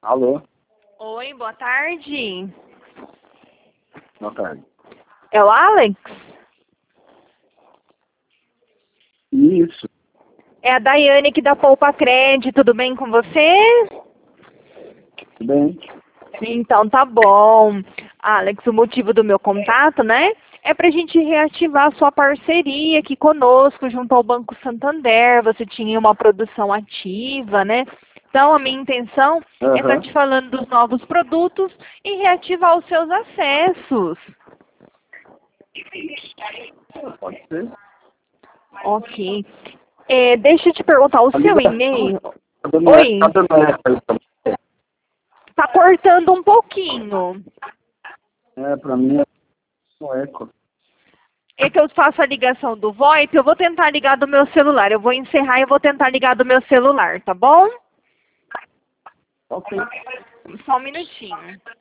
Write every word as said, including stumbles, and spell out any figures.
Alô? Oi, boa tarde. Boa tarde. É o Alex? Isso. É a Daiane aqui da Poupa Crédito, tudo bem com você? Tudo bem? Então tá bom. Alex, o motivo do meu contato, né? É pra gente reativar a sua parceria aqui conosco, junto ao Banco Santander. Você tinha uma produção ativa, né? Então a minha intenção é estar Aham. te falando dos novos produtos e reativar os seus acessos. Pode ser. Ok. É, deixa eu te perguntar, o A seu ligação e-mail... tá dando eco, Oi, tá dando eco aí pra você. tá cortando um pouquinho. É, pra mim é um eco. É que eu faço a ligação do VoIP, eu vou tentar ligar do meu celular. Eu vou encerrar e eu vou tentar ligar do meu celular, tá bom? Ok. Só um minutinho.